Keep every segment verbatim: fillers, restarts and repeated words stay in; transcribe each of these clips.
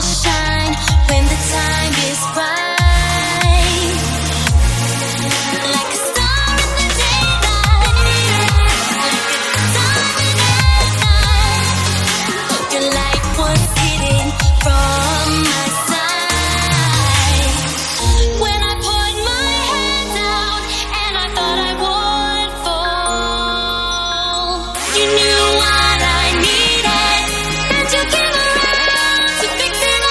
shine when the time is right. Like a star in the daylight, like a diamond at night. Your light was hidden from my sight. When I put my head down and I thought I would fall, you knew what I needed, and you came around to fix it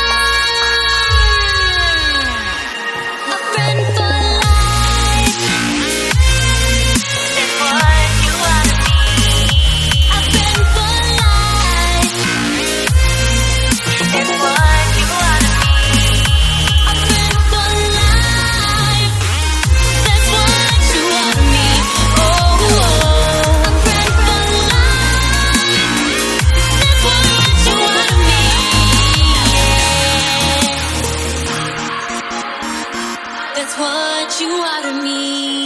all. A friend for life. That's what you are to me. A friend for life. That's what you are to me. A friend for life. That's what you are to me. Oh, oh. A friend for life. That's what you are to me. Yeah. That's what you are to me.